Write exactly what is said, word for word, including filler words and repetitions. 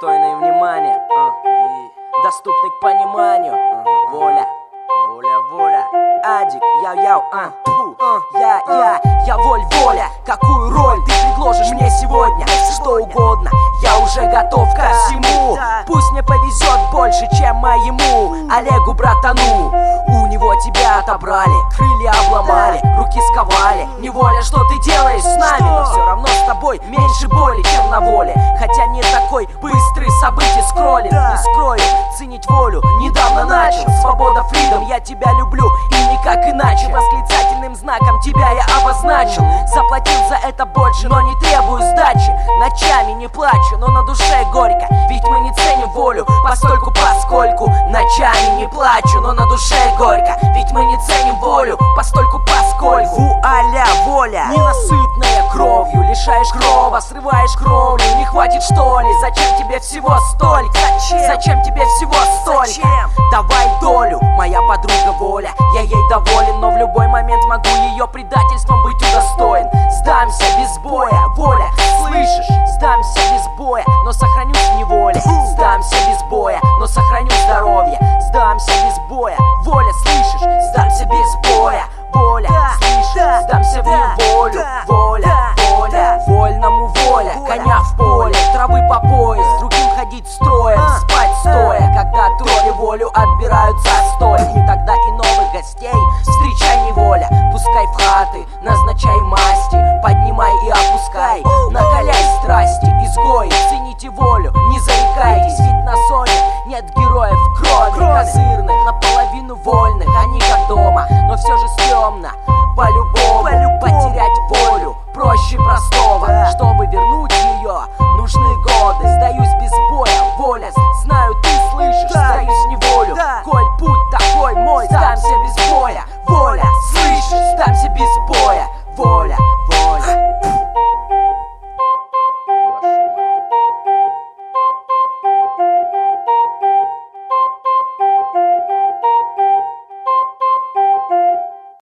достойные внимания, а, и доступны к пониманию. а, Воля, воля, воля. Адик, яу-яу, а, тьфу, я, я, я воль-воля. Какую роль ты предложишь мне сегодня? Что угодно, я уже готов ко всему. Пусть мне повезет больше, чем моему Олегу, братану. У него тебя отобрали, крылья обломали, руки сковали. Неволя, что ты делаешь с нами? Но все равно с тобой меньше боли, чем на воле. Хотя не такой быстрый событий скроллинг. Не скрою, ценить волю недавно начал. Свобода, фридом, я тебя люблю и никак иначе. Восклицательным знаком тебя я обозначил. Заплатил за это больше, но не требую сдачи. Ночами не плачу, но на душе горько, ведь мы не ценим волю постольку поскольку. Ночами не плачу, но на душе горько, ведь мы не ценим волю постольку поскольку. Вуаля, воля, ненасытная кровью, лишаешь крова, срываешь кровлю. Не хватит что ли? Зачем тебе всего столько? Зачем? Зачем тебе всего столько? Зачем? Давай долю, моя подруга воля. Я ей доволен, но в любой момент могу ее предательством быть удостоен. Сдамся без боя, воля, слышишь? Сдамся без боя, но сохраню в неволе. Сдамся без боя, но сохраню здоровье. Сдамся без боя, воля, слышишь? Сдамся без боя, воля, слышишь? Сдамся в неволю, воля, воля. Вольному воля, коня в поле, травы по пояс, другим ходить строем, спать стоя. Когда тролли волю отбирают застой, и тогда и новых гостей встречай неволя. Пускай в хаты, назначай масти, поднимай и опускай, накаляй страсти. Изгои, цените волю, не зарекайтесь, ведь на зоне нет героев кроме козырных, наполовину вольных. Они как дома, но все же стрёмно